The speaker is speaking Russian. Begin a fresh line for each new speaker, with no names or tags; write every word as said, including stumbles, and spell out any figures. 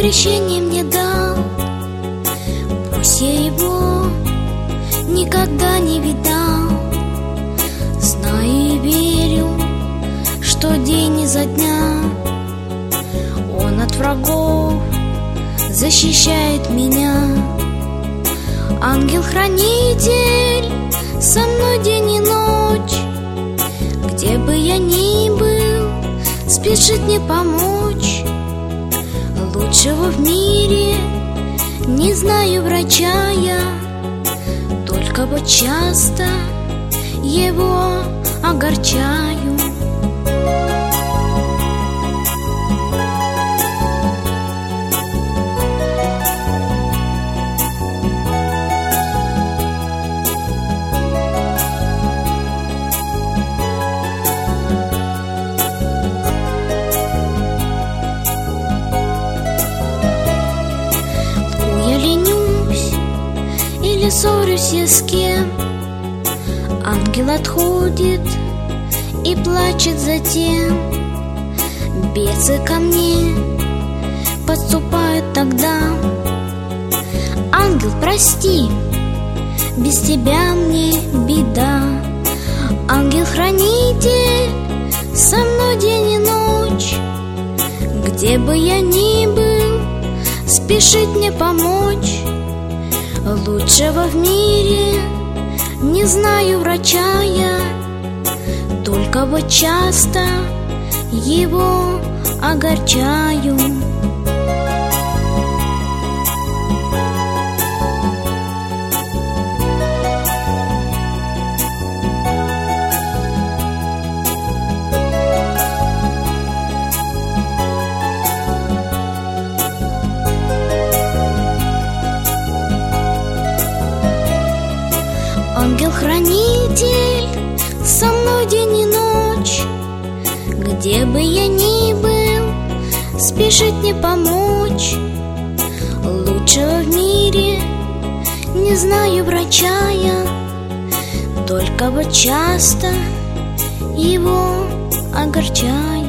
крещение мне дал. Пусть я его никогда не видал, знаю и верю, что день изо дня Он от врагов защищает меня. Ангел-хранитель со мной день и ночь, где бы я ни был, спешит мне помочь. Лучшего в мире не знаю врача я, только вот часто его огорчаю. Или ссорюсь я с кем, ангел отходит и плачет затем. Бесы ко мне подступают тогда. Ангел, прости, без тебя мне беда. Ангел-хранитель со мной день и ночь, где бы я ни был, спешит мне помочь. Лучшего в мире не знаю врача я, только вот часто его огорчаю. Ангел-хранитель со мной день и ночь, где бы я ни был, спешит мне помочь. Лучшего в мире не знаю врача я, только вот часто его огорчаю.